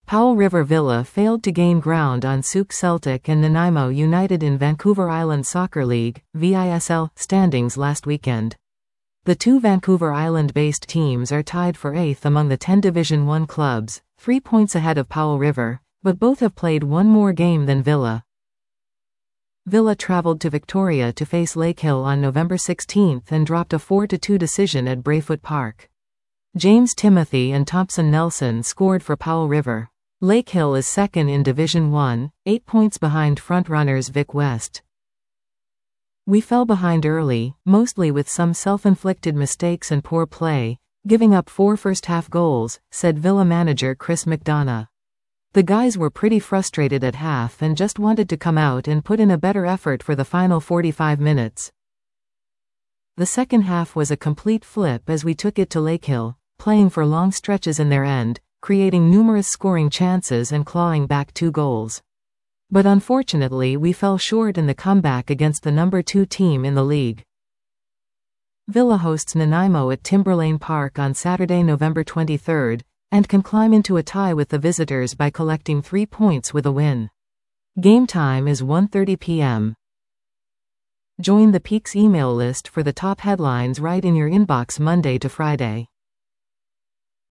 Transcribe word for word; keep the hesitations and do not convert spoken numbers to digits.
Powell River Villa failed to gain ground on Sauk Celtic and Nanaimo United in Vancouver Island Soccer League (V I S L) standings last weekend. The two Vancouver Island-based teams are tied for eighth among the ten Division one clubs, three points ahead of Powell River, but both have played one more game than Villa. Villa travelled to Victoria to face Lakehill on November sixteenth and dropped a four to two decision at Brayfoot Park. James Timothy and Thompson Nelson scored for Powell River. Lakehill is second in Division one, eight points behind frontrunners Vic West. "We fell behind early, mostly with some self-inflicted mistakes and poor play, giving up four first-half goals," said Villa manager Chris McDonough. "The guys were pretty frustrated at half and just wanted to come out and put in a better effort for the final forty-five minutes. The second half was a complete flip as we took it to Lakehill, playing for long stretches in their end, creating numerous scoring chances and clawing back two goals. But unfortunately we fell short in the comeback against the number two team in the league." Villa hosts Nanaimo at Timberlane Park on Saturday, November twenty-third, and can climb into a tie with the visitors by collecting three points with a win. Game time is one thirty p m Join the Peaks email list for the top headlines right in your inbox Monday to Friday.